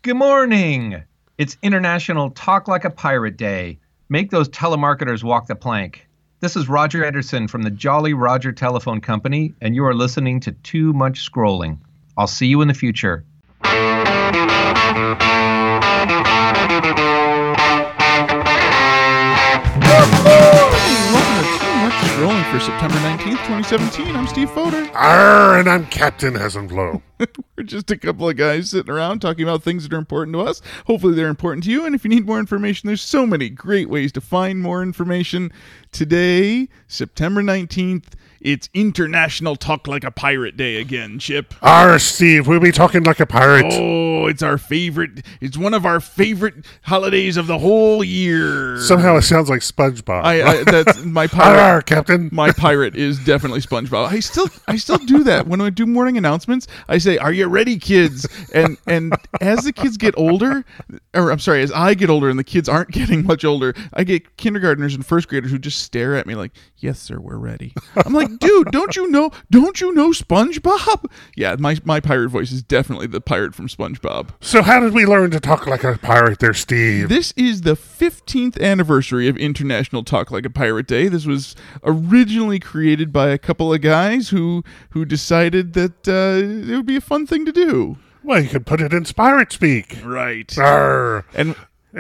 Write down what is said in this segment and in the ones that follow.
Good morning. It's International Talk Like a Pirate Day. Make those telemarketers walk the plank. This is Roger Anderson from the Jolly Roger Telephone Company, and you are listening to Too Much Scrolling. I'll see you in the future. Rolling for September 19th, 2017. I'm Steve Fodor. Arr, and I'm Captain Hasn't-Blow. We're just a couple of guys sitting around talking about things that are important to us. Hopefully they're important to you, and if you need more information, there's so many great ways to find more information. Today, September 19th, it's International Talk Like a Pirate Day again, Chip. Arr, Steve, we'll be talking like a pirate. Oh, it's our favorite. It's one of our favorite holidays of the whole year. Somehow it sounds like SpongeBob. That's my pirate. Arr, Captain. My pirate is definitely SpongeBob. I still do that when I do morning announcements. I say, "Are you ready, kids?" And as the kids get older, as I get older and the kids aren't getting much older, I get kindergartners and first graders who just stare at me like, "Yes, sir, we're ready." I'm like, "Dude, don't you know SpongeBob?" Yeah, my pirate voice is definitely the pirate from SpongeBob. So how did we learn to talk like a pirate there, Steve? This is the 15th anniversary of International Talk Like a Pirate Day. This was originally created by a couple of guys who decided that it would be a fun thing to do. Well, you could put it in pirate speak. Right. Arr. And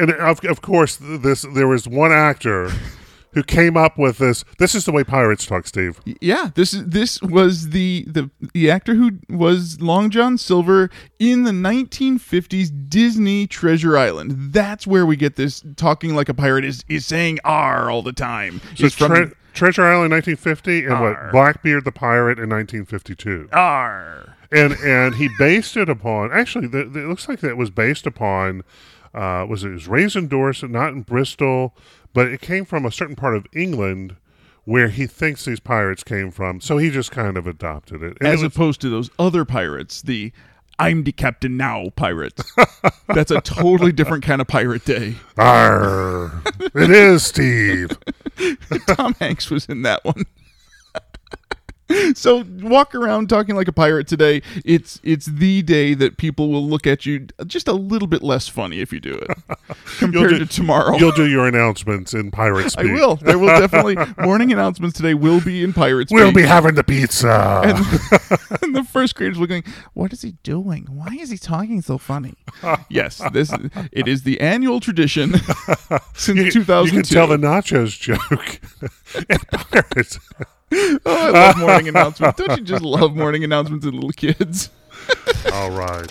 of course, there was one actor who came up with this. This is the way pirates talk, Steve. Yeah, this was the actor who was Long John Silver in the 1950s Disney Treasure Island. That's where we get this talking like a pirate is saying "R" all the time. So Treasure Island 1950 and R. what? Blackbeard the Pirate in 1952. R. And he based it upon, actually, it looks like it was based upon, it was raised in Dorset, not in Bristol, but it came from a certain part of England where he thinks these pirates came from, so he just kind of adopted it. As opposed to those other pirates, the "I'm the captain now" pirates. That's a totally different kind of pirate day. Arr, it is, Steve. Tom Hanks was in that one. So walk around talking like a pirate today. It's the day that people will look at you just a little bit less funny if you do it compared to tomorrow. You'll do your announcements in pirate speak. I will. There will definitely morning announcements today will be in pirate speak. We'll be having the pizza. And the first graders will going, "What is he doing? Why is he talking so funny?" Yes, it is the annual tradition since 2002. You can tell the nachos joke in pirates. Oh, I love morning announcements. Don't you just love morning announcements and little kids? All right.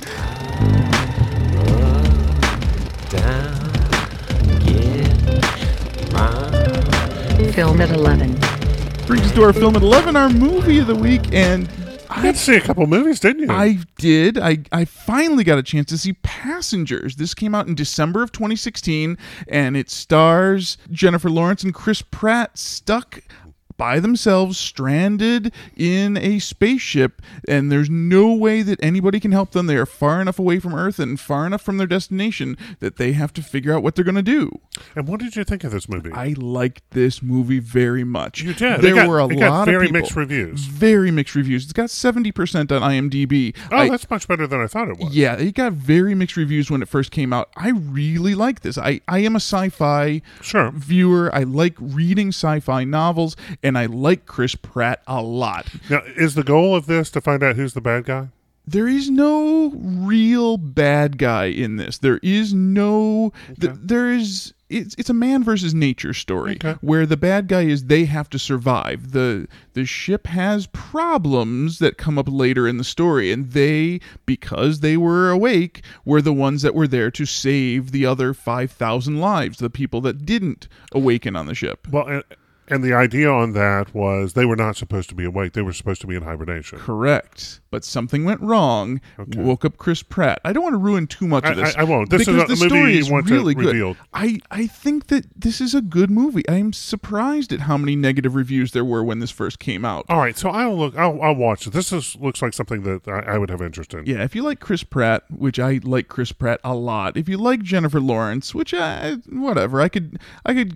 Film at 11. Brings us to our Film at 11, our movie of the week, and You got to see a couple movies, didn't you? I did. I finally got a chance to see Passengers. This came out in December of 2016, and it stars Jennifer Lawrence and Chris Pratt stuck by themselves, stranded in a spaceship, and there's no way that anybody can help them. They are far enough away from Earth and far enough from their destination that they have to figure out what they're going to do. And what did you think of this movie? I liked this movie very much. You did. There were a lot of people. Very mixed reviews. Very mixed reviews. It's got 70% on IMDb. Oh, that's much better than I thought it was. Yeah, it got very mixed reviews when it first came out. I really like this. I am a sci-fi viewer. I like reading sci-fi novels, and I like Chris Pratt a lot. Now, is the goal of this to find out who's the bad guy? There is no real bad guy in this. There is no... Okay. There is... It's a man versus nature story where the bad guy is they have to survive. The ship has problems that come up later in the story, and they, because they were awake, were the ones that were there to save the other 5,000 lives, the people that didn't awaken on the ship. Well, and the idea on that was they were not supposed to be awake. They were supposed to be in hibernation. Correct. But something went wrong, woke up Chris Pratt. I don't want to ruin too much of this. I won't. This is the a movie story you is want really to good. reveal. I think that this is a good movie. I am surprised at how many negative reviews there were when this first came out. All right, so I'll watch it. Looks like something that I would have interest in. Yeah, if you like Chris Pratt, which I like Chris Pratt a lot. If you like Jennifer Lawrence, which whatever, I could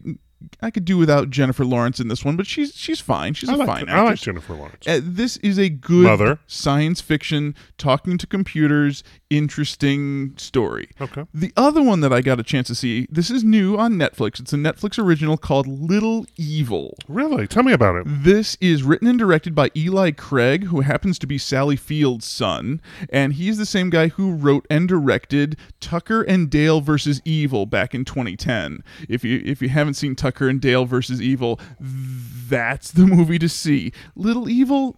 could do without Jennifer Lawrence in this one, but she's fine. She's a fine I like actress. Jennifer Lawrence. This is a good Mother. science fiction, talking to computers, interesting story. Okay. The other one that I got a chance to see, this is new on Netflix. It's a Netflix original called Little Evil. Really? Tell me about it. This is written and directed by Eli Craig, who happens to be Sally Field's son, and he's the same guy who wrote and directed Tucker and Dale versus Evil back in 2010. If you haven't seen Tucker and Dale versus Evil, that's the movie to see. Little Evil,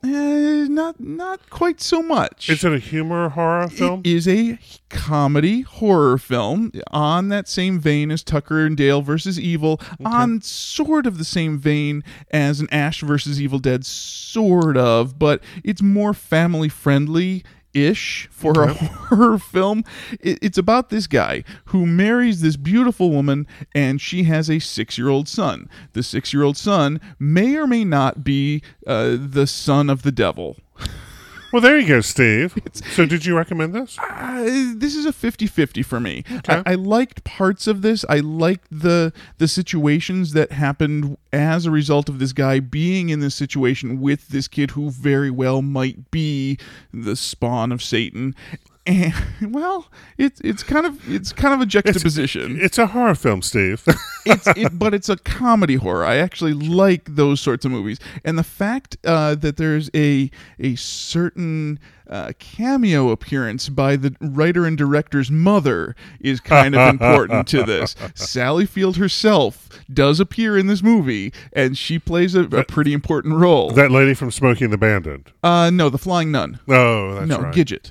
not quite so much. Is it a humor horror film? It is a comedy horror film on that same vein as Tucker and Dale versus Evil, on sort of the same vein as an Ash versus Evil Dead, sort of, but it's more family friendly ish for a horror film. It's about this guy who marries this beautiful woman, and she has a 6-year-old son. The 6-year-old son may or may not be the son of the devil. Well, there you go, Steve. So did you recommend this? This is a 50-50 for me. Okay. I liked parts of this. I liked the situations that happened as a result of this guy being in this situation with this kid who very well might be the spawn of Satan. And, well, it's kind of a juxtaposition. It's a horror film, Steve. But it's a comedy horror. I actually like those sorts of movies, and the fact that there's a certain cameo appearance by the writer and director's mother is kind of important to this. Sally Field herself does appear in this movie, and she plays a pretty important role. That lady from Smokey and the Bandit. No, the Flying Nun. Oh, that's No, right. Gidget.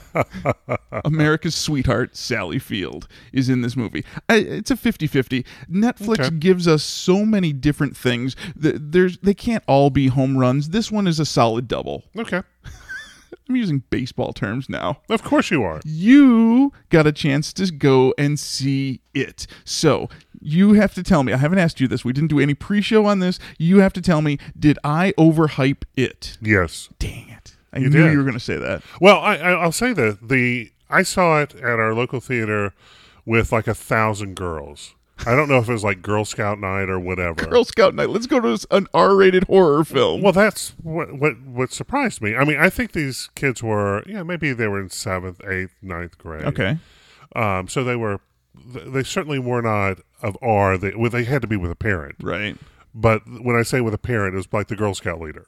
America's sweetheart, Sally Field, is in this movie. It's a 50-50. Netflix gives us so many different things. They can't all be home runs. This one is a solid double. Okay. I'm using baseball terms now. Of course you are. You got a chance to go and see it. So you have to tell me. I haven't asked you this. We didn't do any pre-show on this. You have to tell me, did I overhype it? Yes. Dang it. I You knew did. you were going to say that. Well, I'll say that I saw it at our local theater with like 1,000 girls. I don't know if it was like Girl Scout night or whatever. Girl Scout night. Let's go to an R-rated horror film. Well, that's what surprised me. I mean, I think these kids were, maybe they were in 7th, 8th, 9th grade. Okay. So they certainly were not of R. They had to be with a parent. Right. But when I say with a parent, it was like the Girl Scout leader.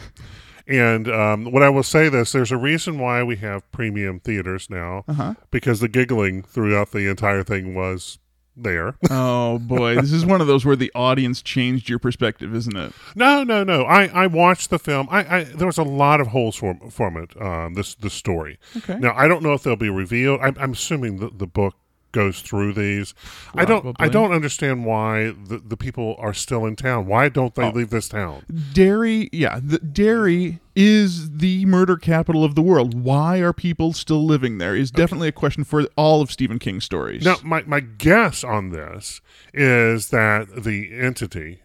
And when I will say this, there's a reason why we have premium theaters now, because the giggling throughout the entire thing was there. Oh, boy. This is one of those where the audience changed your perspective, isn't it? No. I watched the film. There was a lot of holes from it, this story. Okay. Now, I don't know if they'll be revealed. I'm assuming the book goes through these. I don't understand why the people are still in town. Why don't they leave this town? Derry is the murder capital of the world. Why are people still living there is definitely a question for all of Stephen King's stories. Now, my guess on this is that the entity,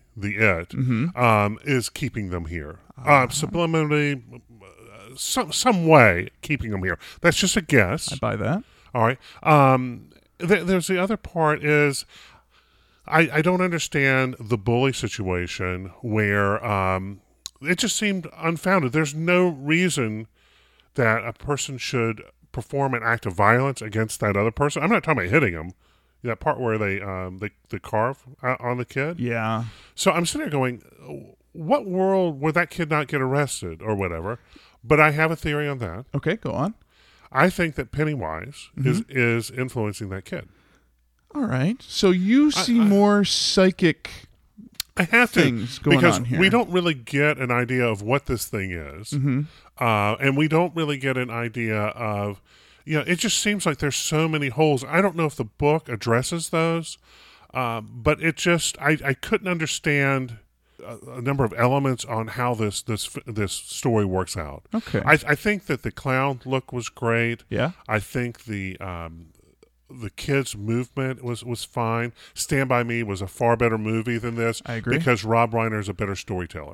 is keeping them here. Subliminally, some way keeping them here. That's just a guess. I buy that. All right. There's the other part is I don't understand the bully situation where it just seemed unfounded. There's no reason that a person should perform an act of violence against that other person. I'm not talking about hitting them. That part where they carve on the kid. Yeah. So I'm sitting there going, what world would that kid not get arrested or whatever? But I have a theory on that. Okay, go on. I think that Pennywise is influencing that kid. All right. So you see more psychic I have things to, going because on here. we don't really get an idea of what this thing is, and we don't really get an idea of, it just seems like there's so many holes. I don't know if the book addresses those, but it just I couldn't understand a number of elements on how this story works out. Okay. I think that the clown look was great. Yeah. I think the kids' movement was fine. Stand By Me was a far better movie than this. I agree. Because Rob Reiner is a better storyteller.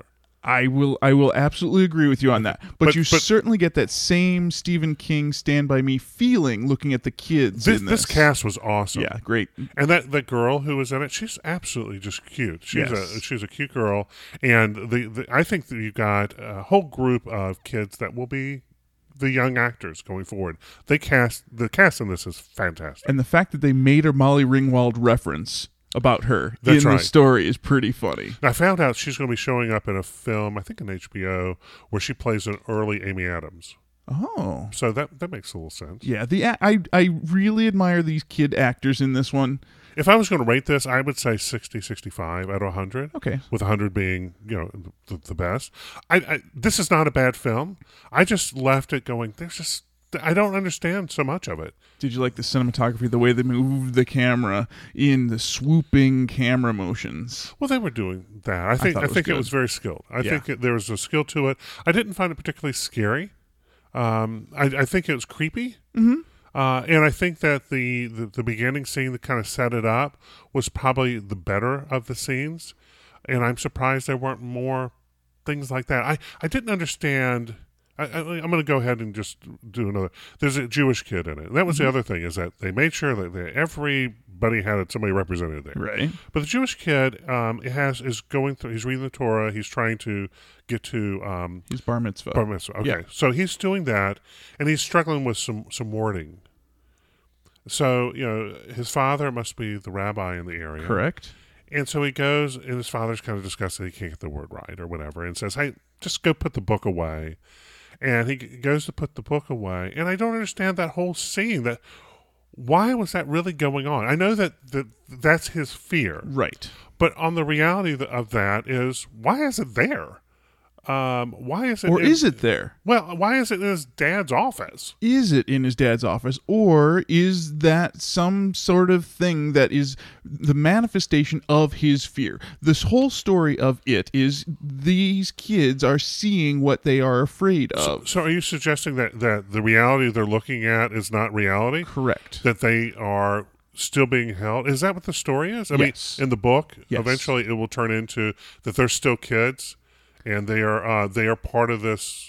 I will absolutely agree with you on that. But you but- certainly get that same Stephen King Stand By Me feeling looking at the kids in This cast was awesome. Yeah, great. And that girl who was in it, she's absolutely just cute. She's a cute girl, and I think that you got a whole group of kids that will be the young actors going forward. The cast in this is fantastic. And the fact that they made a Molly Ringwald reference about her That's in right. the story is pretty funny. I found out she's going to be showing up in a film, I think in HBO, where she plays an early Amy Adams. Oh. So that makes a little sense. Yeah, I really admire these kid actors in this one. If I was going to rate this, I would say 60, 65 out of 100. Okay. With 100 being, the best. This is not a bad film. I just left it going, I don't understand so much of it. Did you like the cinematography, the way they moved the camera in the swooping camera motions? Well, they were doing that. I think it good. was very skilled. I think there was a skill to it. I didn't find it particularly scary. I think it was creepy. Mm-hmm. And I think that the beginning scene that kind of set it up was probably the better of the scenes. And I'm surprised there weren't more things like that. I didn't understand. I'm going to go ahead and just do another. There's a Jewish kid in it. And that was the other thing, is that they made sure that everybody had somebody represented there. Right. But the Jewish kid is going through. He's reading the Torah. He's trying to get to He's bar mitzvah. bar mitzvah. Okay, Yeah. so he's doing that, and he's struggling with some wording. So his father must be the rabbi in the area. Correct. And so he goes, and his father's kind of disgusted he can't get the word right or whatever, and says, "Hey, just go put the book away." And he goes to put the book away, and I don't understand that whole scene. That why was that really going on? I know that's his fear, Right. but on the reality of that is, why is it there? Why is it? Or is it there? Well, why is it in his dad's office? Is it in his dad's office, or is that some sort of thing that is the manifestation of his fear? This whole story of it is these kids are seeing what they are afraid of. So are you suggesting that the reality they're looking at is not reality? Correct. That they are still being held? Is that what the story is? I Yes. mean, in the book, Yes. eventually it will turn into that they're still kids, and they are part of this.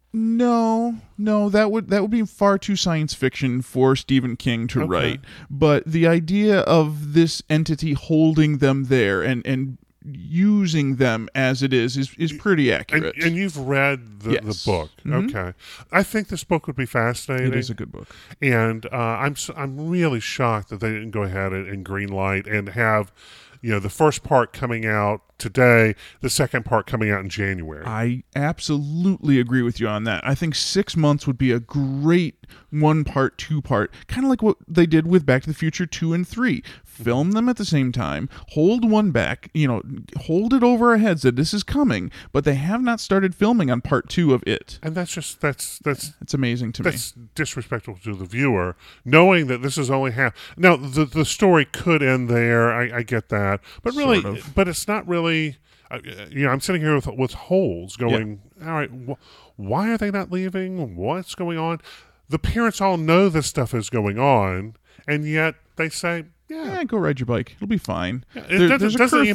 No, that would be far too science fiction for Stephen King to write. But the idea of this entity holding them there and using them as it is pretty accurate. And you've read the book. Mhm. Okay. I think this book would be fascinating. It is a good book. And I'm really shocked that they didn't go ahead and green light and have the first part coming out today, the second part coming out in January. I absolutely agree with you on that. I think 6 months would be a great 1-part, 2-part, kind of like what they did with Back to the Future 2 and 3. Film them at the same time, hold one back, hold it over our heads that this is coming, but they have not started filming on part 2 of it. And that's It's amazing to me. That's disrespectful to the viewer, knowing that this is only half. Now, the story could end there. I get that, but really, Sort of. but it's not really. I'm sitting here with holes going. All right, why are they not leaving? What's going on? The parents all know this stuff is going on, and yet they say, Yeah, go ride your bike. It'll be fine. Doesn't curfew.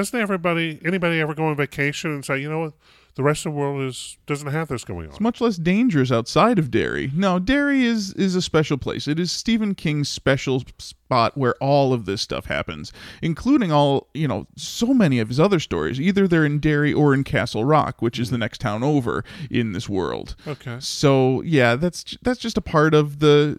anybody ever go on vacation and say, you know what, the rest of the world doesn't have this going on? It's much less dangerous outside of Derry. No, Derry is a special place. It is Stephen King's special spot where all of this stuff happens, including so many of his other stories. Either they're in Derry or in Castle Rock, which is the next town over in this world. Okay. So, yeah, that's just a part of the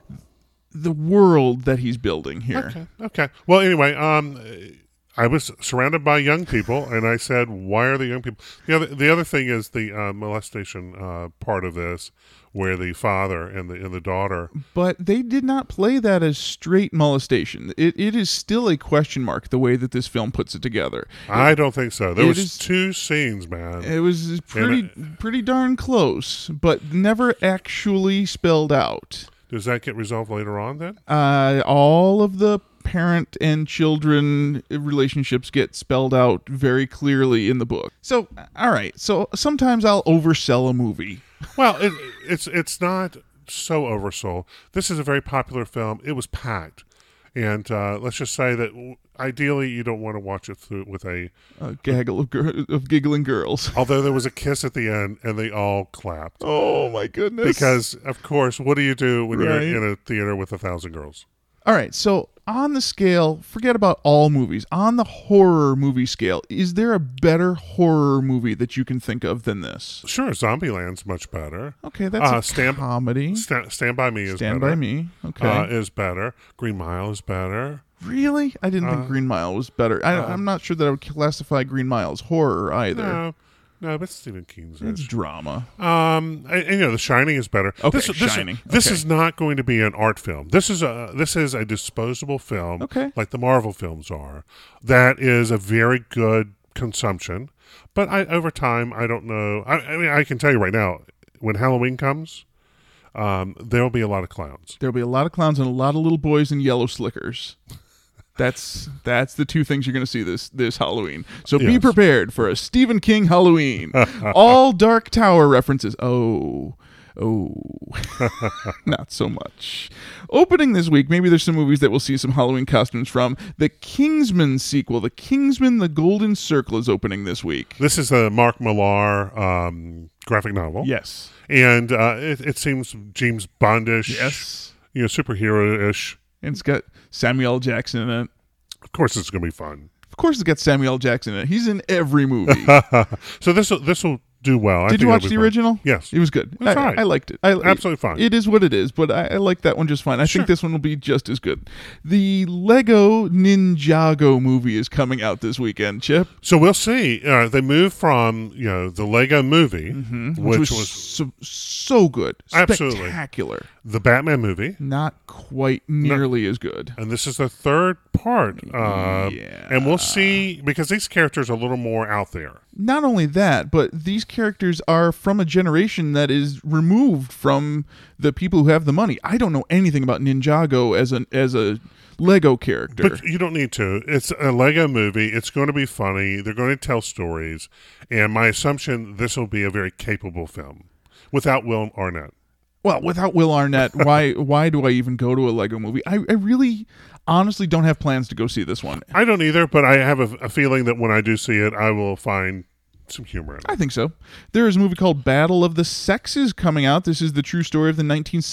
world that he's building here. Okay. Well, anyway, I was surrounded by young people, and I said, "Why are the young people?" The other thing is the molestation part of this, where the father and the daughter. But they did not play that as straight molestation. It is still a question mark the way that this film puts it together. I don't think so. There was is- 2 scenes, man. It was pretty darn close, but never actually spelled out. Does that get resolved later on then? All of the parent and children relationships get spelled out very clearly in the book. So, all right. So sometimes I'll oversell a movie. Well, it's not so oversold. This is a very popular film. It was packed. And let's just say that ideally, you don't want to watch it through with a gaggle of giggling girls. Although there was a kiss at the end, and they all clapped. Oh my goodness! Because of course, what do you do when Right. you're in a theater with 1,000 girls? All right, so on the scale, forget about all movies. On the horror movie scale, is there a better horror movie that you can think of than this? Sure, Zombieland's much better. Okay, that's a Stand- comedy. Stand by Me is Stand better. by Me. Okay. Is better. Green Mile is better. Really? I didn't think Green Mile was better. I'm not sure that I would classify Green Mile as horror either. No, but Stephen King's It's is. drama. And, The Shining is better. Okay, Shining. This Okay. is not going to be an art film. This is a disposable film, Okay. like the Marvel films are. That is a very good consumption. But over time, I don't know. I mean, I can tell you right now, when Halloween comes, there'll be a lot of clowns. There'll be a lot of clowns and a lot of little boys in yellow slickers. That's the two things you're going to see this Halloween. So be Yes. prepared for a Stephen King Halloween. All Dark Tower references. Oh, not so much. Opening this week, maybe there's some movies that we'll see some Halloween costumes from. The Kingsman sequel, The Kingsman: The Golden Circle, is opening this week. This is the Mark Millar graphic novel. Yes. And it seems James Bondish. Yes. Superhero-ish. And it's got Samuel L. Jackson in it. Of course, it's going to be fun. Of course, it's got Samuel L. Jackson in it. He's in every movie. So this will do well. I Did think you watch it'll be the fun. original? Yes. It was good. It's all right. I liked it. Absolutely fine. It is what it is, but I like that one just fine. I Sure. think this one will be just as good. The Lego Ninjago movie is coming out this weekend, Chip. So we'll see. They moved from the Lego movie, which was so good. Absolutely. Spectacular. the Batman movie, Not quite nearly as good. and this is the third part. Yeah. And we'll see, because these characters are a little more out there. Not only that, but these characters are from a generation that is removed from the people who have the money. I don't know anything about Ninjago as a Lego character. But you don't need to. It's a Lego movie. It's going to be funny. They're going to tell stories. And my assumption, this will be a very capable film without Will Arnett. Well, without Will Arnett, why do I even go to a Lego movie? I really honestly don't have plans to go see this one. I don't either, but I have a feeling that when I do see it, I will find some humor in it. I think so. There is a movie called Battle of the Sexes coming out. This is the true story of the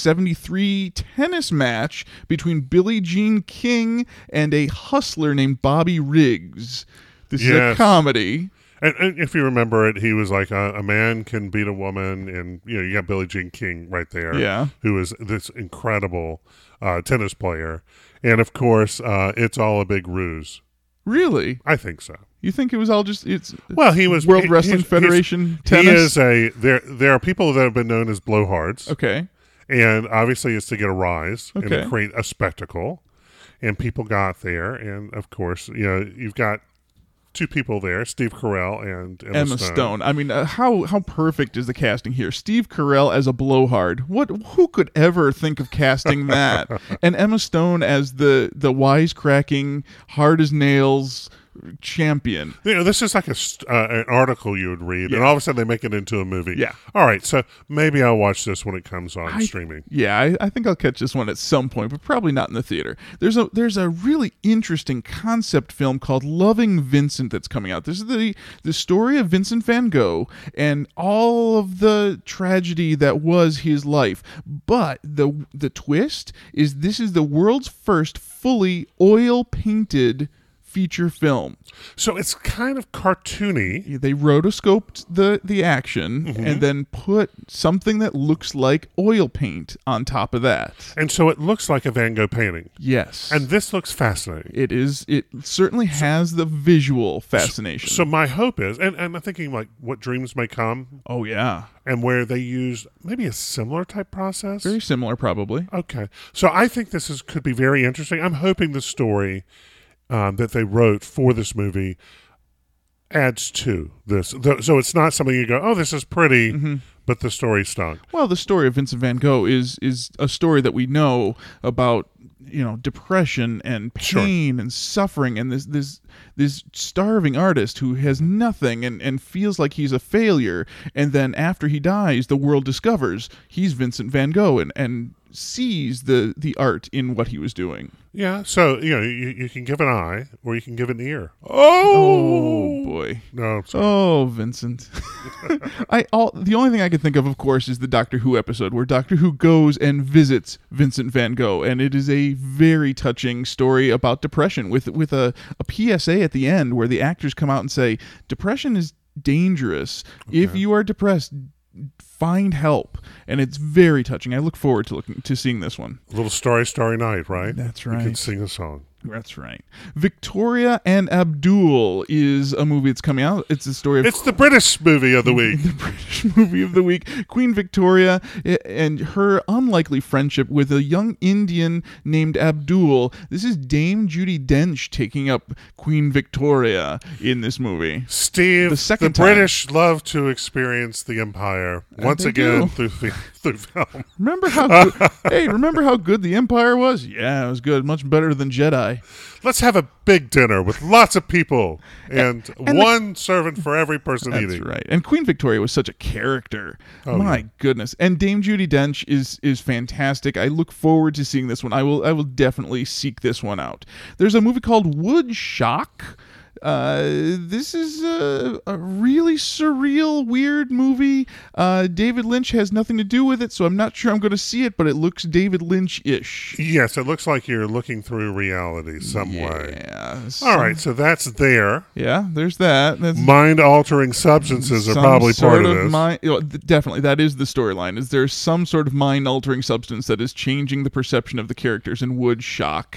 1973 tennis match between Billie Jean King and a hustler named Bobby Riggs. This is a Yes. comedy. And if you remember it, he was like a man can beat a woman, and you got Billie Jean King right there, Yeah. who is this incredible tennis player, and of course, it's all a big ruse. Really? I think so. You think it was all just Well, he was World Wrestling Federation tennis? He is there are people that have been known as blowhards, Okay. and obviously it's to get a rise and Okay. to create a spectacle, and people got there, and of course, you've got two people there, Steve Carell and Emma Stone. I mean, how perfect is the casting here? Steve Carell as a blowhard. Who could ever think of casting that? And Emma Stone as the wisecracking, hard as nails champion. This is like an article you would read, and Yeah. all of a sudden they make it into a movie. Yeah. All right, so maybe I'll watch this when it comes on streaming. Yeah, I think I'll catch this one at some point, but probably not in the theater. There's a really interesting concept film called Loving Vincent that's coming out. This is the story of Vincent van Gogh and all of the tragedy that was his life. But the twist is this is the world's first fully oil painted feature film. So it's kind of cartoony. They rotoscoped the action and then put something that looks like oil paint on top of that. And so it looks like a Van Gogh painting. Yes. And this looks fascinating. It certainly has the visual fascination. So my hope is, and I'm thinking like What Dreams May Come, oh yeah. and where they use maybe a similar type process. Very similar probably. Okay. So I think this could be very interesting. I'm hoping the story that they wrote for this movie adds to this. So it's not something you go, oh, this is pretty, but the story stunk. Well, the story of Vincent van Gogh is a story that we know about, depression and pain and suffering, and this starving artist who has nothing and feels like he's a failure, and then after he dies, the world discovers he's Vincent van Gogh and sees the art in what he was doing. Yeah, so you can give an eye or you can give an ear. Oh boy. No, I'm sorry. Oh, Vincent. The only thing I can think of course, is the Doctor Who episode where Doctor Who goes and visits Vincent van Gogh, and it is a very touching story about depression with a PSA at the end where the actors come out and say, depression is dangerous. Okay. If you are depressed, find help. And it's very touching. I look forward to seeing this one. A little Starry Night, right? That's right. You can sing a song. That's right. Victoria and Abdul is a movie that's coming out. It's the story of... It's the British movie of the week. The British movie of the week. Queen Victoria and her unlikely friendship with a young Indian named Abdul. This is Dame Judi Dench taking up Queen Victoria in this movie. Steve, the British love to experience the Empire once again through film. Remember how good, remember how good the Empire was? Yeah, it was good. Much better than Jedi. Let's have a big dinner with lots of people and one servant for every person eating. That's right. And Queen Victoria was such a character. Oh, my goodness. And Dame Judi Dench is fantastic. I look forward to seeing this one. I will definitely seek this one out. There's a movie called Woodstock. This is a really surreal, weird movie. David Lynch has nothing to do with it, so I'm not sure I'm going to see it, but it looks David Lynch-ish. Yes, it looks like you're looking through reality some way. Yeah. All right, so that's there. Yeah, there's that. That's mind-altering substances are probably part of this. Definitely, that is the storyline. Is there some sort of mind-altering substance that is changing the perception of the characters in Woodstock?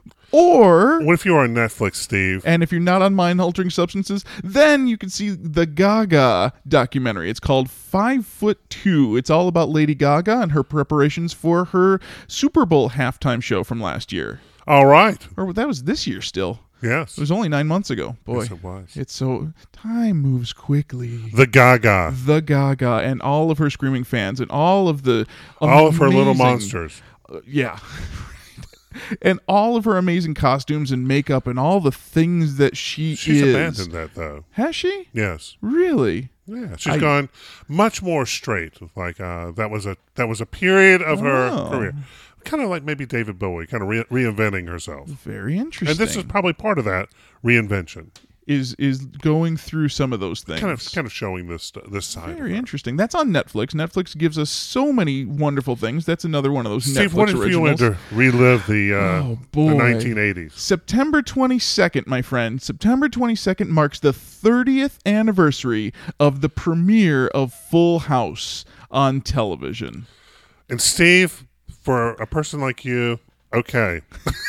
Or what if you're on Netflix, Steve? And if you're not on mind-altering substances, then you can see the Gaga documentary. It's called 5'2". It's all about Lady Gaga and her preparations for her Super Bowl halftime show from last year. All right. Or that was this year still. Yes. It was only 9 months ago. Boy, yes, it was. It's so... Time moves quickly. The Gaga. The Gaga and all of her screaming fans and all of the all of her little monsters. Yeah. And all of her amazing costumes and makeup and all the things that she's abandoned that, though. Has she? Yes. Really? Yeah. She's gone much more straight. Like that was a period of her career. Kind of like maybe David Bowie, kind of reinventing herself. Very interesting. And this is probably part of that reinvention. Is going through some of those things. Kind of showing this side. Very interesting. That's on Netflix. Netflix gives us so many wonderful things. That's another one of those Steve, Netflix what if originals. you wanted to relive the 1980s? September 22nd, my friend. September 22nd marks the 30th anniversary of the premiere of Full House on television. And Steve, for a person like you, okay.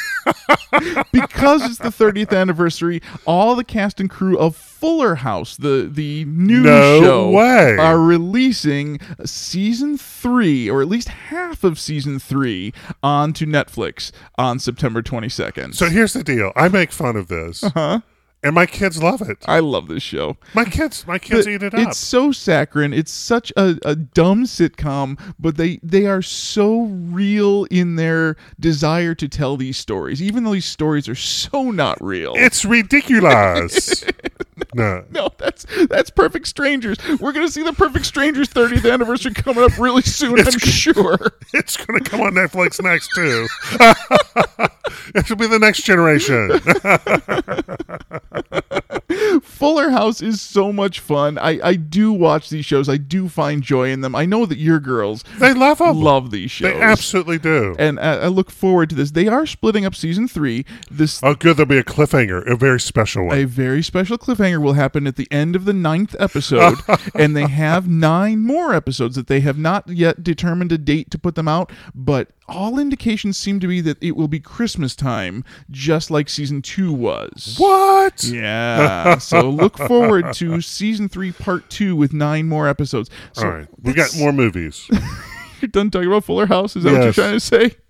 Because it's the 30th anniversary, all the cast and crew of Fuller House, the new show, are releasing season 3, or at least half of season 3, onto Netflix on September 22nd. So here's the deal. I make fun of this. Uh-huh. And my kids love it. I love this show. My kids eat it up. It's so saccharine. It's such a dumb sitcom, but they are so real in their desire to tell these stories, even though these stories are so not real. It's ridiculous. No, that's Perfect Strangers. We're going to see the Perfect Strangers 30th anniversary coming up really soon, I'm sure. It's going to come on Netflix next, too. It will be the next generation. Fuller House is so much fun. I do watch these shows. I do find joy in them. I know that your girls love these shows. They absolutely do. And I look forward to this. They are splitting up season 3. Oh, good. There'll be a cliffhanger, a very special one. A very special cliffhanger will happen at the end of the 9th episode, and they have 9 more episodes that they have not yet determined a date to put them out, but all indications seem to be that it will be Christmas time, just like season 2 was. What? Yeah. So look forward to season 3, part 2, with 9 more episodes. So all right. We got more movies. You're done talking about Fuller House? Is that what you're trying to say?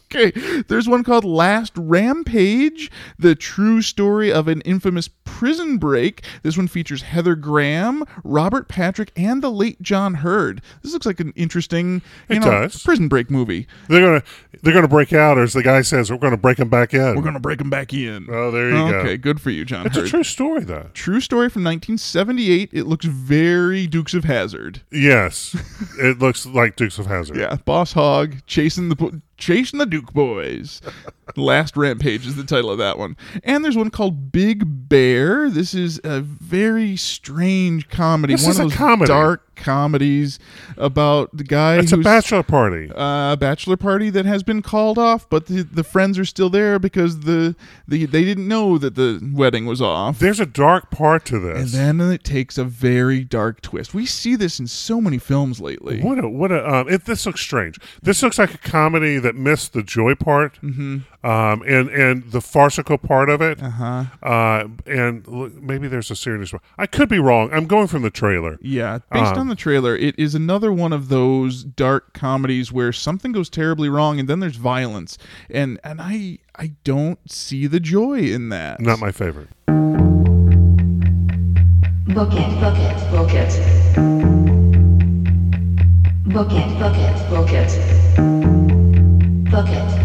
Okay, there's one called Last Rampage, the true story of an infamous prison break. This one features Heather Graham, Robert Patrick, and the late John Hurd. This looks like an interesting, prison break movie. They're gonna break out, or as the guy says, we're gonna break them back in. We're gonna break them back in. Oh, there you go. Okay, good for you, John It's Hurd. a true story, though. True story from 1978. It looks very Dukes of Hazzard. Yes, it looks like Dukes of Hazzard. Yeah, Boss Hogg chasing the Duke boys. Last Rampage is the title of that one. And there's one called Big Bear. This is a very strange comedy. This one is of a those comedy. dark comedies about the guy It's a bachelor party. bachelor party that has been called off, but the friends are still there because they didn't know that the wedding was off. There's a dark part to this. And then it takes a very dark twist. We see this in so many films lately. This looks strange. This looks like a comedy that missed the joy part, and the farcical part of it. And look, maybe there's a serious one. I could be wrong. I'm going from the trailer. Yeah, based on the trailer, it is another one of those dark comedies where something goes terribly wrong and then there's violence. And I don't see the joy in that. Not my favorite. Book it, book it, book it. Book it, book it, book it. Book it.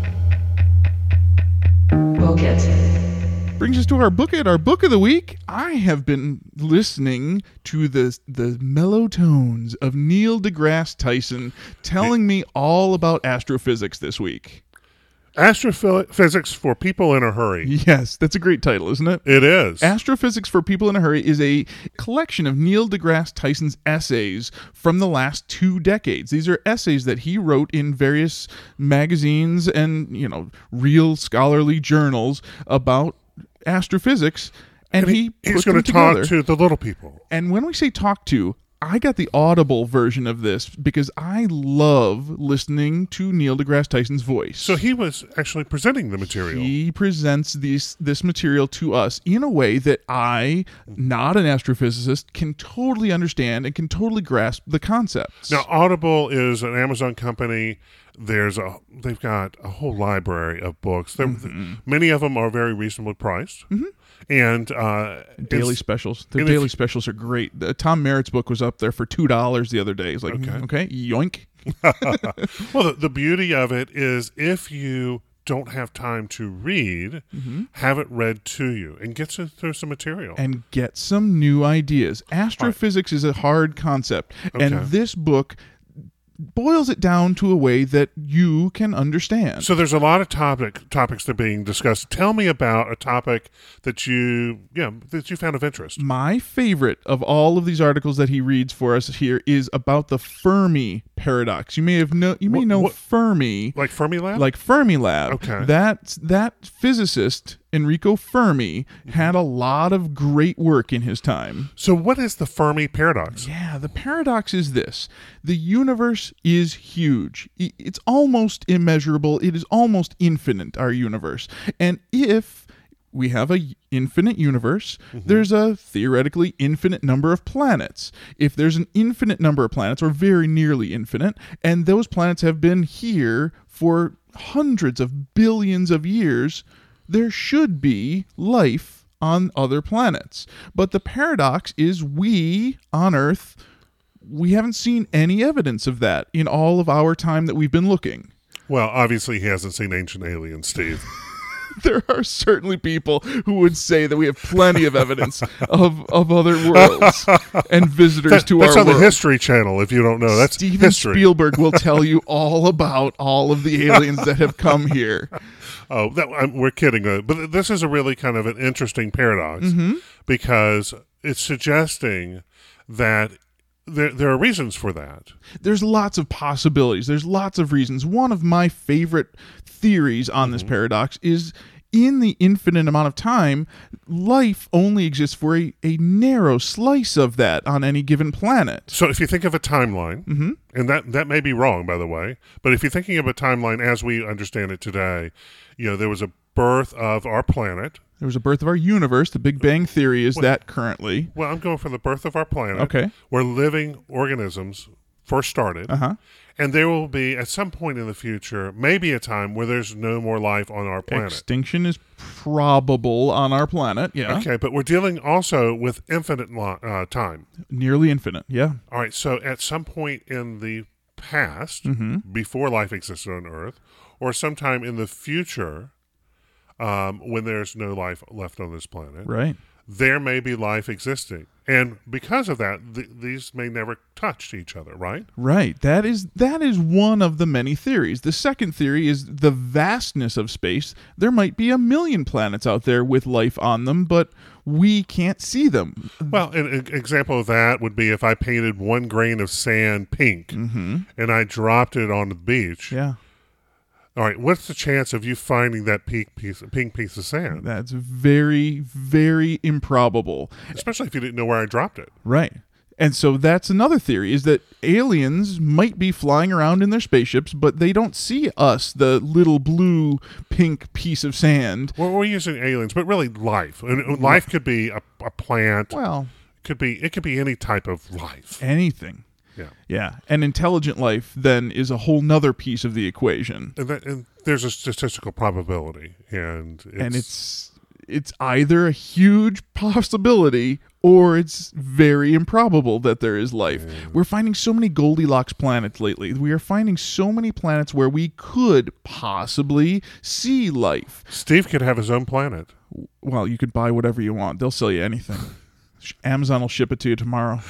Book it. Brings us to our book of the week. I have been listening to the mellow tones of Neil deGrasse Tyson telling me all about astrophysics this week. Astrophysics for People in a Hurry. Yes, that's a great title, isn't it? It is. Astrophysics for People in a Hurry is a collection of Neil deGrasse Tyson's essays from the last 2 decades. These are essays that he wrote in various magazines and, real scholarly journals about astrophysics, and he's going to talk to the little people. And when we say talk to, I got the Audible version of this because I love listening to Neil deGrasse Tyson's voice. So he was actually presenting the material. He presents this material to us in a way that I, not an astrophysicist, can totally understand and can totally grasp the concepts. Now, Audible is an Amazon company. They've got a whole library of books. Many of them are very reasonably priced. And daily specials. Their daily specials are great. Tom Merritt's book was up there for $2 the other day. It's like, okay, yoink. Well, the beauty of it is if you don't have time to read, have it read to you and get through some material. And get some new ideas. Astrophysics is a hard concept. Okay. And this book boils it down to a way that you can understand. So there's a lot of topics that are being discussed. Tell me about a topic that you found of interest. My favorite of all of these articles that he reads for us here is about the Fermi paradox. You may know Fermi, like Fermilab? Like Fermilab. Okay. That physicist Enrico Fermi had a lot of great work in his time. So what is the Fermi paradox? Yeah, the paradox is this. The universe is huge. It's almost immeasurable. It is almost infinite, our universe. And if we have a infinite universe, there's a theoretically infinite number of planets. If there's an infinite number of planets, or very nearly infinite, and those planets have been here for hundreds of billions of years, there should be life on other planets. But the paradox is we, on Earth, we haven't seen any evidence of that in all of our time that we've been looking. Well, obviously he hasn't seen Ancient Aliens, Steve. There are certainly people who would say that we have plenty of evidence of other worlds and visitors to our world. That's on the History Channel, if you don't know. That's Steven history. Spielberg will tell you all about all of the aliens that have come here. Oh, we're kidding. But this is a really kind of an interesting paradox because it's suggesting that there are reasons for that. There's lots of possibilities. There's lots of reasons. One of my favorite theories on this paradox is in the infinite amount of time, life only exists for a narrow slice of that on any given planet. So if you think of a timeline, and that may be wrong, by the way, but if you're thinking of a timeline as we understand it today, there was a birth of our planet. There was a birth of our universe. The Big Bang Theory is that currently. Well, I'm going for the birth of our planet. Okay. Where living organisms first started. And there will be, at some point in the future, maybe a time where there's no more life on our planet. Extinction is probable on our planet. Yeah. Okay, but we're dealing also with infinite time. Nearly infinite. Yeah. All right, so at some point in the past, before life existed on Earth, or sometime in the future, when there's no life left on this planet, Right. there may be life existing. And because of that, these may never touch each other, right? Right. That is one of the many theories. The second theory is the vastness of space. There might be 1 million planets out there with life on them, but we can't see them. Well, an example of that would be if I painted 1 grain of sand pink and I dropped it on the beach. Yeah. All right, what's the chance of you finding that pink piece of sand? That's very, very improbable. Especially if you didn't know where I dropped it. Right. And so that's another theory, is that aliens might be flying around in their spaceships, but they don't see us, the little blue pink piece of sand. Well, we're using aliens, but really life. And life could be a plant. Well, it could be any type of life. Anything. Yeah. Yeah. And intelligent life then is a whole nother piece of the equation. And there's a statistical probability, and it's either a huge possibility or it's very improbable that there is life. We're finding so many Goldilocks planets lately. We are finding so many planets where we could possibly see life. Steve could have his own planet. Well, you could buy whatever you want. They'll sell you anything. Amazon will ship it to you tomorrow.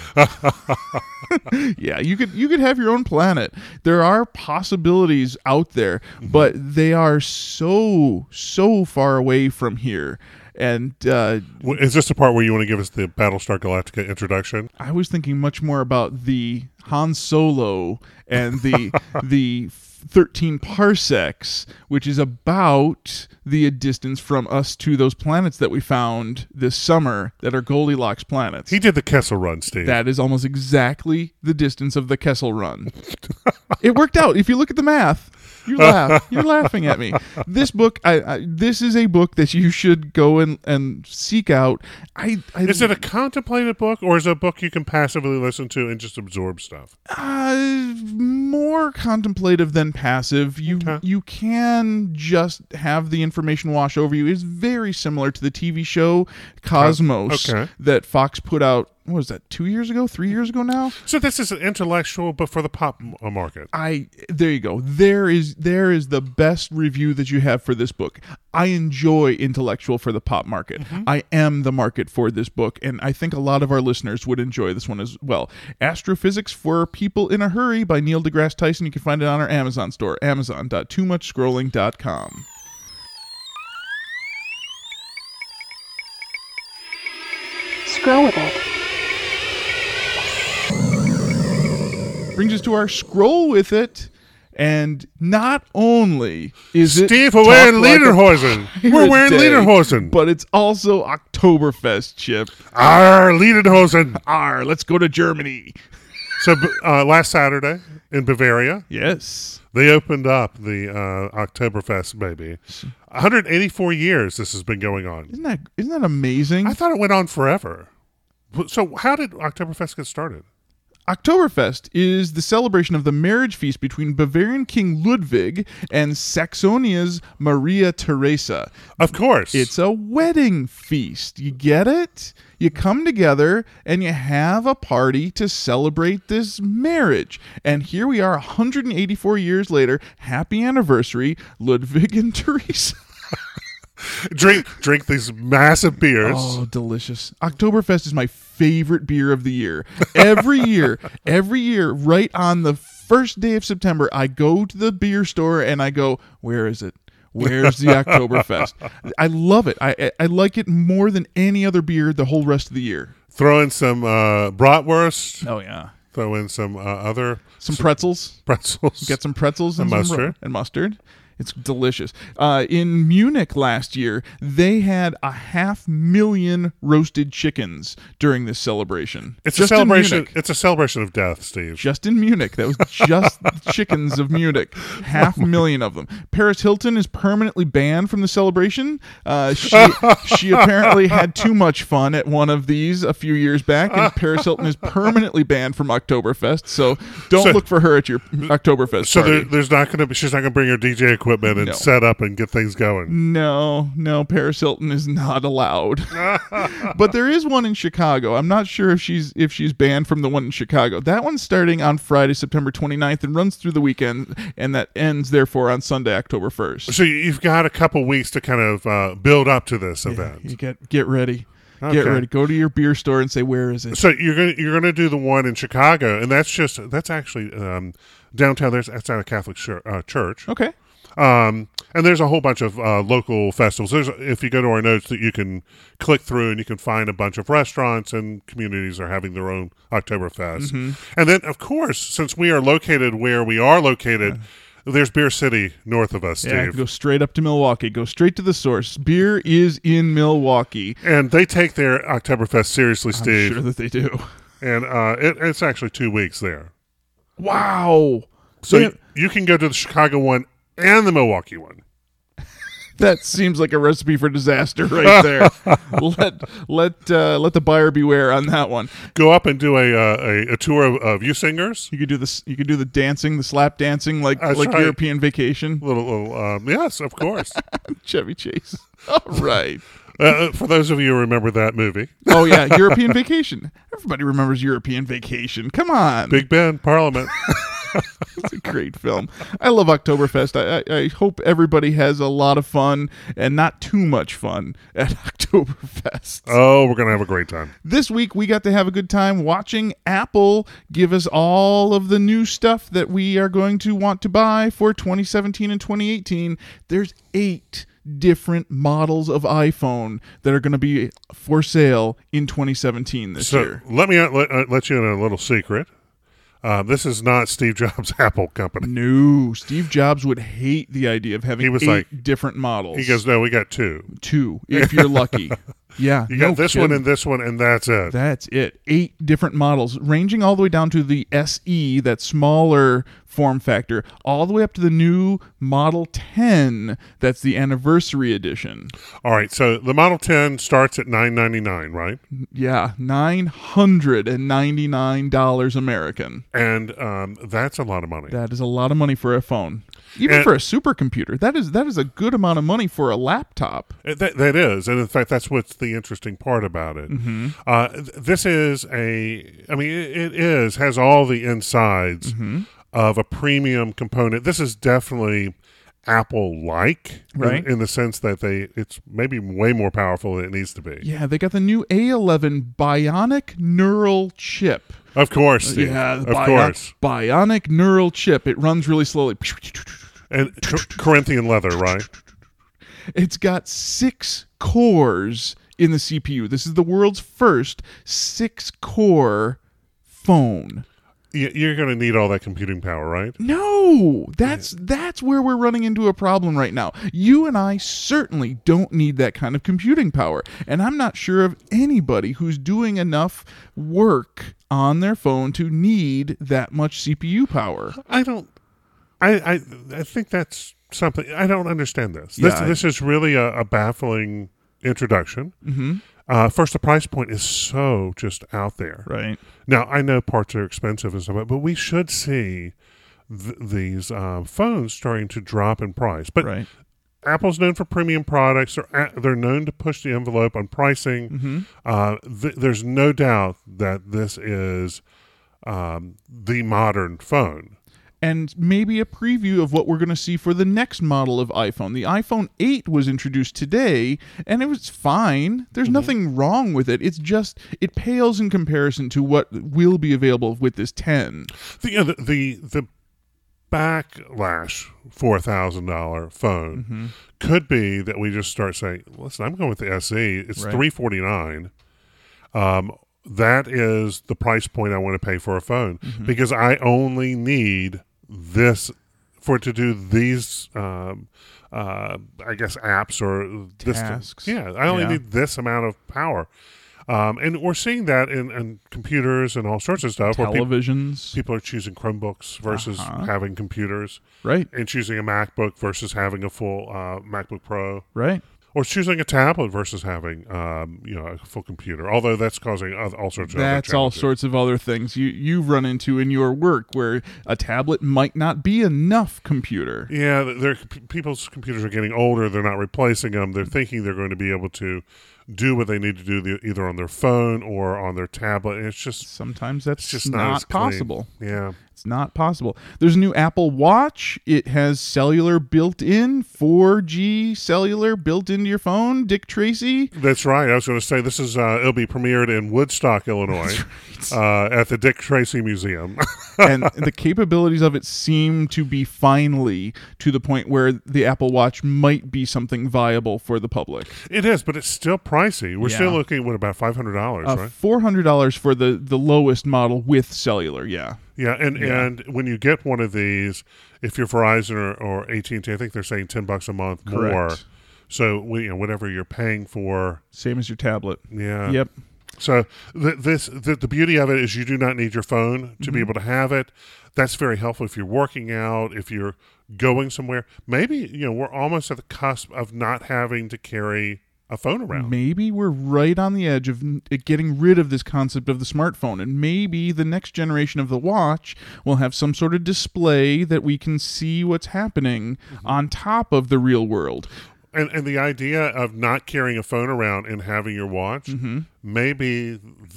Yeah, you could have your own planet. There are possibilities out there, but they are so far away from here. And is this the part where you want to give us the Battlestar Galactica introduction? I was thinking much more about the Han Solo and the 13 parsecs, which is about the distance from us to those planets that we found this summer that are Goldilocks planets. He did the Kessel Run, Steve. That is almost exactly the distance of the Kessel Run. It worked out. If you look at the math, you laugh. You're laughing at me. This book, this is a book that you should go and seek out. Is it a contemplative book, or is it a book you can passively listen to and just absorb stuff? More contemplative than passive. You can just have the information wash over you. It's very similar to the TV show Cosmos that Fox put out. What was that, 2 years ago, 3 years ago now? So this is an intellectual, but for the pop market. There you go. There is the best review that you have for this book. I enjoy intellectual for the pop market. I am the market for this book, and I think a lot of our listeners would enjoy this one as well. Astrophysics for People in a Hurry by Neil deGrasse Tyson. You can find it on our Amazon store, amazon.toomuchscrolling.com. Scroll with it. Brings us to our scroll with it, and not only is Steve, it we're wearing Talk Like a Lederhosen. We're Pirate wearing Day, Lederhosen. but it's also Oktoberfest, Chip. Arr, Lederhosen. Arr, let's go to Germany. So last Saturday in Bavaria, Yes. they opened up the Oktoberfest, baby. 184 years this has been going on. Isn't that amazing? I thought it went on forever. So how did Oktoberfest get started? Oktoberfest is the celebration of the marriage feast between Bavarian King Ludwig and Saxonia's Maria Theresa. Of course. It's a wedding feast. You get it? You come together and you have a party to celebrate this marriage. And here we are 184 years later. Happy anniversary, Ludwig and Theresa. Drink these massive beers. Oh, delicious. Oktoberfest is my favorite beer of the year. Every year, right on the first day of September, I go to the beer store and I go, where is it? Where's the Oktoberfest? I love it. I like it more than any other beer the whole rest of the year. Throw in some bratwurst. Oh, yeah. Throw in some Some pretzels. Pretzels. Get some pretzels and mustard. And mustard. It's delicious. In Munich last year, they had 500,000 roasted chickens during this celebration. It's Just a in celebration. Munich. It's a celebration of death, Steve. Just in Munich. That was just the chickens of Munich. 500,000 of them. Paris Hilton is permanently banned from the celebration. She apparently had too much fun at one of these a few years back, and Paris Hilton is permanently banned from Oktoberfest. So don't look for her at your Oktoberfest So party. there's not going to be. She's not going to bring her DJ equipment and No. set up and get things going. No, Paris Hilton is not allowed. But there is one in Chicago. I'm not sure if she's banned from the one in Chicago. That one's starting on Friday, September 29th, and runs through the weekend, and that ends therefore on Sunday, October 1st. So you've got a couple weeks to kind of build up to this event. You get ready. Okay. Get ready. Go to your beer store and say, "Where is it?" So you're gonna do the one in Chicago, and that's actually downtown. That's at a Catholic church. Okay. And there's a whole bunch of local festivals. If you go to our notes, that you can click through and you can find a bunch of restaurants and communities are having their own Oktoberfest. Mm-hmm. And then, of course, since we are located where we are located, there's Beer City north of us, Steve. Yeah, go straight up to Milwaukee. Go straight to the source. Beer is in Milwaukee. And they take their Oktoberfest seriously, Steve. I'm sure that they do. And it's actually 2 weeks there. Wow. So you can go to the Chicago one and the Milwaukee one. That seems like a recipe for disaster right there. let the buyer beware on that one. Go up and do a tour of you singers. You could do this. You could do the dancing, the slap dancing, like That's right. European Vacation. Yes, of course. Chevy Chase. All right. For those of you who remember that movie, Oh yeah, European Vacation. Everybody remembers European Vacation. Come on. Big Ben, Parliament. It's a great film. I love Oktoberfest. I hope everybody has a lot of fun and not too much fun at Oktoberfest. Oh, we're gonna have a great time. This week, we got to have a good time watching Apple give us all of the new stuff that we are going to want to buy for 2017 and 2018. There's 8 different models of iPhone that are going to be for sale in 2017 this year. Let me let you in a little secret. This is not Steve Jobs' Apple company. No, Steve Jobs would hate the idea of having He was 8 like- different models. He goes, no, we got 2. 2, if you're lucky. Yeah, You got this one and this one, and that's it. That's it. 8 different models, ranging all the way down to the SE, that smaller form factor, all the way up to the new Model 10. That's the anniversary edition. All right, so the Model 10 starts at $999, right? Yeah, $999 American. And that's a lot of money. That is a lot of money for a phone. Even And- for a supercomputer, that is a good amount of money for a laptop. That is, and in fact, that's what's the interesting part about it. This is has all the insides of a premium component. This is definitely Apple-like, Right. in the sense that it's maybe way more powerful than it needs to be. Yeah, they got the new A11 Bionic Neural Chip. Of course, Steve. Yeah, of course. Bionic Neural Chip. It runs really slowly. And Corinthian leather, right? It's got 6 cores in the CPU. This is the world's first 6-core phone. You're going to need all that computing power, right? No, that's where we're running into a problem right now. You and I certainly don't need that kind of computing power, and I'm not sure of anybody who's doing enough work on their phone to need that much CPU power. I don't. I think that's something I don't understand. This Yeah, this is really a baffling introduction. Mm-hmm. First, the price point is so just out there. Right. Now, I know parts are expensive and stuff, but we should see these phones starting to drop in price. But Right. Apple's known for premium products. They're known to push the envelope on pricing. There's no doubt that this is the modern phone. And maybe a preview of what we're going to see for the next model of iPhone. The iPhone 8 was introduced today, and it was fine. There's nothing wrong with it. It's just, it pales in comparison to what will be available with this 10. The backlash $4,000 phone could be that we just start saying, listen, I'm going with the SE. It's Right. $349. That is the price point I want to pay for a phone because I only need this for it to do these, I guess, apps or Tasks. I only need this amount of power. And we're seeing that in computers and all sorts of stuff. Televisions. People are choosing Chromebooks versus having computers. Right. And choosing a MacBook versus having a full MacBook Pro. Right. Or choosing a tablet versus having, a full computer. Although that's causing all sorts of other That's all challenges. sorts of other things you've run into in your work where a tablet might not be enough computer. Yeah, people's computers are getting older. They're not replacing them. They're thinking they're going to be able to do what they need to do either on their phone or on their tablet. And it's just sometimes that's just not as clean. possible. Yeah. It's not possible. There's a new Apple Watch. It has cellular built in, 4G cellular built into your phone. Dick Tracy. That's right. I was going to say this is it'll be premiered in Woodstock, Illinois, at the Dick Tracy Museum. And the capabilities of it seem to be finally to the point where the Apple Watch might be something viable for the public. It is, but it's still pricey. We're Yeah. still looking at about $500, right? $400 for the lowest model with cellular. Yeah. Yeah, and when you get one of these, if you're Verizon or AT&T, I think they're saying $10 a month more. Correct. So whatever you're paying for, Same as your tablet. yeah. Yep. So the beauty of it is you do not need your phone to be able to have it. That's very helpful if you're working out, if you're going somewhere. Maybe we're almost at the cusp of not having to carry a phone around. Maybe we're right on the edge of getting rid of this concept of the smartphone, and maybe the next generation of the watch will have some sort of display that we can see what's happening on top of the real world. And the idea of not carrying a phone around and having your watch may be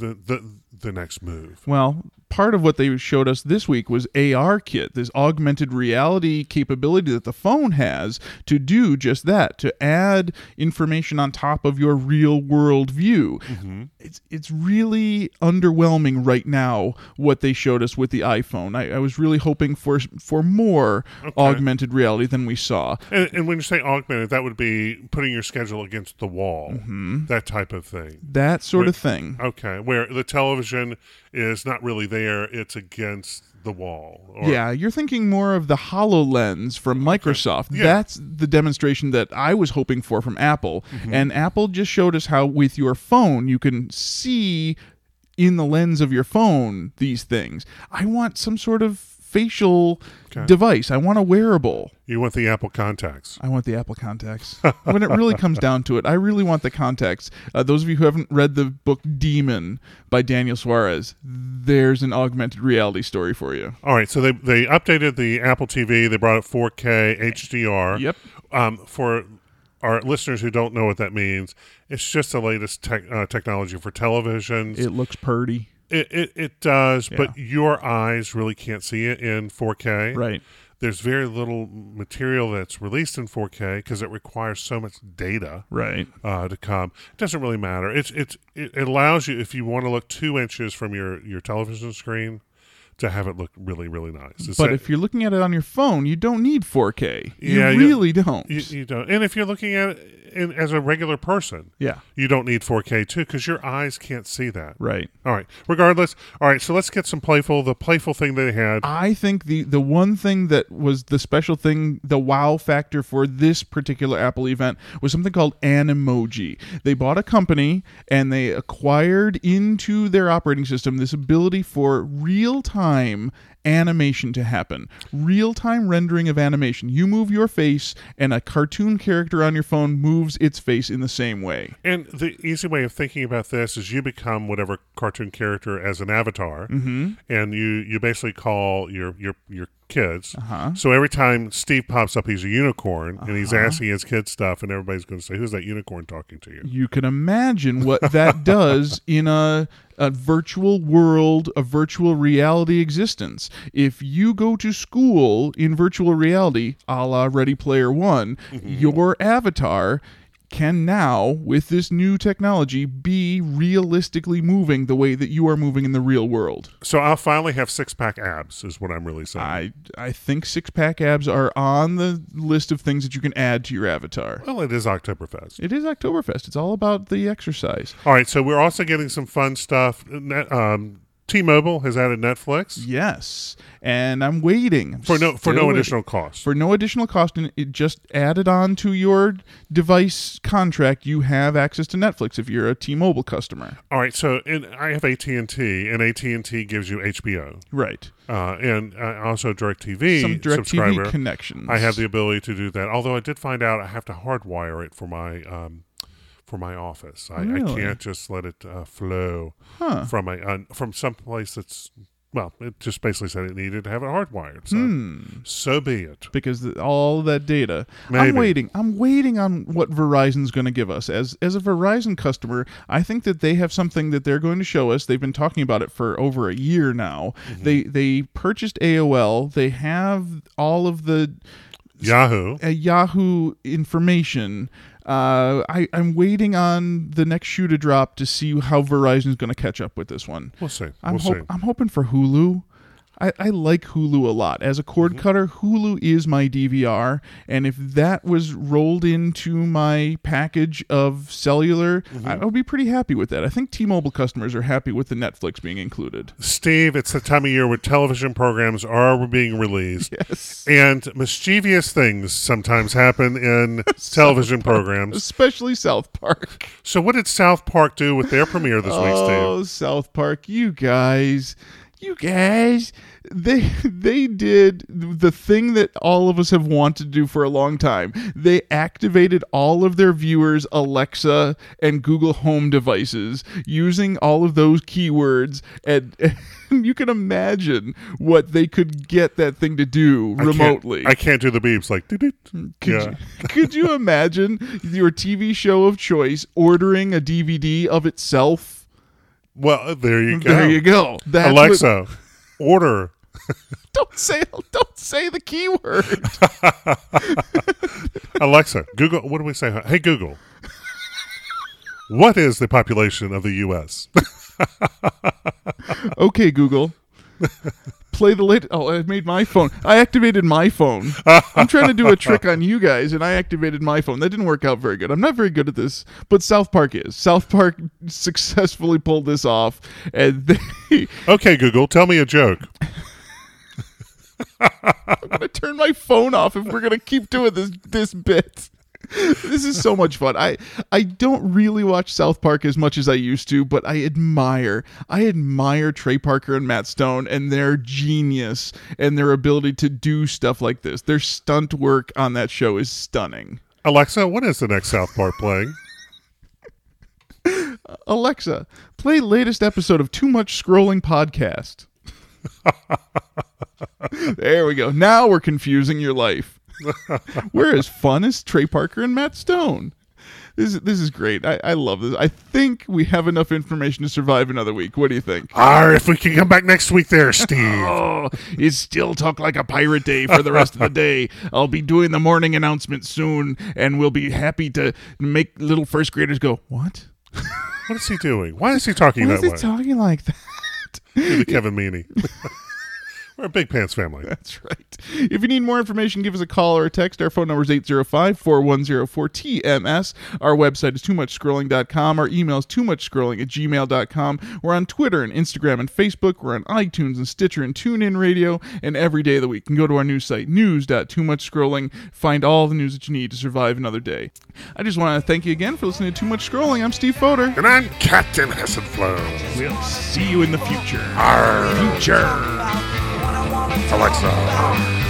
the next move. Well, part of what they showed us this week was ARKit, this augmented reality capability that the phone has to do just that, to add information on top of your real world view. It's really underwhelming right now what they showed us with the iPhone. I was really hoping for more augmented reality than we saw. And when you say augmented, that would be putting your schedule against the wall, that type of thing. That sort of thing. Okay, where the television is not really there, it's against the wall. Yeah, you're thinking more of the HoloLens from Microsoft. Yeah. That's the demonstration that I was hoping for from Apple. And Apple just showed us how with your phone you can see in the lens of your phone these things. I want some sort of facial device. I want a wearable. You want the Apple contacts. I want the Apple contacts. When it really comes down to it, I really want the contacts. Those of you who haven't read the book Demon by Daniel Suarez, there's an augmented reality story for you. All right, so they updated the Apple TV. They brought it 4K HDR. Yep. For our listeners who don't know what that means, it's just the latest technology for televisions. It looks purty. It does, but your eyes really can't see it in 4K. Right. There's very little material that's released in 4K because it requires so much data Right. to come. It doesn't really matter. It allows you, if you want to look 2 inches from your television screen, to have it look really, really nice. But if you're looking at it on your phone, you don't need 4K. Yeah, you really don't. You don't. And if you're looking at it as a regular person, Yeah. you don't need 4K too because your eyes can't see that. Right. All right. Regardless. All right. So let's get some the playful thing they had. I think the one thing that was the special thing, the wow factor for this particular Apple event was something called Animoji. They bought a company and they acquired into their operating system this ability for real-time animation to happen. Real-time rendering of animation. You move your face and a cartoon character on your phone moves its face in the same way. And the easy way of thinking about this is you become whatever cartoon character as an avatar, and you basically call your kids. So every time Steve pops up, he's a unicorn, and he's asking his kids stuff, and everybody's going to say, "Who's that unicorn talking to you?" You can imagine what that does in a virtual world, a virtual reality existence. If you go to school in virtual reality, a la Ready Player One, your avatar can now, with this new technology, be realistically moving the way that you are moving in the real world. So I'll finally have 6-pack abs, is what I'm really saying. I think 6-pack abs are on the list of things that you can add to your avatar. Well, it is Oktoberfest. It is Oktoberfest. It's all about the exercise. All right, so we're also getting some fun stuff. T-Mobile has added Netflix Yes, and I'm waiting for no Still additional cost. For no additional cost, and it just added on to your device contract. You have access to Netflix if you're a T-Mobile customer. All right, so I have AT&T, and AT&T gives you HBO. Right. And also DirecTV Some subscriber. DirecTV connections. I have the ability to do that. Although I did find out I have to hardwire it for my office. I can't just let it flow from some place that's, well, it just basically said it needed to have it hardwired. So be it. Because all of that data. Maybe. I'm waiting on what Verizon's going to give us. As a Verizon customer, I think that they have something that they're going to show us. They've been talking about it for over a year now. They purchased AOL. They have all of the Yahoo information. I'm waiting on the next shoe to drop to see how Verizon's going to catch up with this one. We'll see. I'm hoping for Hulu. I like Hulu a lot. As a cord cutter, Hulu is my DVR, and if that was rolled into my package of cellular, I would be pretty happy with that. I think T-Mobile customers are happy with the Netflix being included. Steve, it's the time of year where television programs are being released. Yes. And mischievous things sometimes happen in television programs. Especially South Park. So what did South Park do with their premiere this week, Steve? Oh, South Park, you guys, they did the thing that all of us have wanted to do for a long time. They activated all of their viewers' Alexa and Google Home devices using all of those keywords, and you can imagine what they could get that thing to do remotely. I can't do the beeps like Could you imagine your TV show of choice ordering a DVD of itself? Well, there you go. There you go. That's Alexa, order. Don't say the keyword. Alexa, Google. What do we say? Hey Google, what is the population of the U.S.? Okay, Google. Play the latest. Oh, I made my phone. I activated my phone. I'm trying to do a trick on you guys, and I activated my phone. That didn't work out very good. I'm not very good at this, but South Park is. South Park successfully pulled this off, and they. Okay, Google, tell me a joke. I'm gonna turn my phone off if we're gonna keep doing this bit. This is so much fun. I don't really watch South Park as much as I used to, but I admire Trey Parker and Matt Stone and their genius and their ability to do stuff like this. Their stunt work on that show is stunning. Alexa, what is the next South Park playing? Alexa, play latest episode of Too Much Scrolling Podcast. There we go. Now we're confusing your life. We're as fun as Trey Parker and Matt Stone. This is great. I love this. I think we have enough information to survive another week. What do you think? If we can come back next week there, Steve. Oh, it's still Talk Like a Pirate Day for the rest of the day. I'll be doing the morning announcement soon, and we'll be happy to make little first graders go, what? What is he doing? Why is he talking that way? Why is he talking like that? You're the Kevin Meaney. We're a Big Pants family. That's right. If you need more information, give us a call or a text. Our phone number is 805-410-4TMS. Our website is toomuchscrolling.com. Our email is toomuchscrolling@gmail.com. We're on Twitter and Instagram and Facebook. We're on iTunes and Stitcher and TuneIn Radio. And every day of the week, you can go to our news site, news.toomuchscrolling. Find all the news that you need to survive another day. I just want to thank you again for listening to Too Much Scrolling. I'm Steve Fodor. And I'm Captain Hessenflow. We'll see you in the future. Arr. Future. Alexa.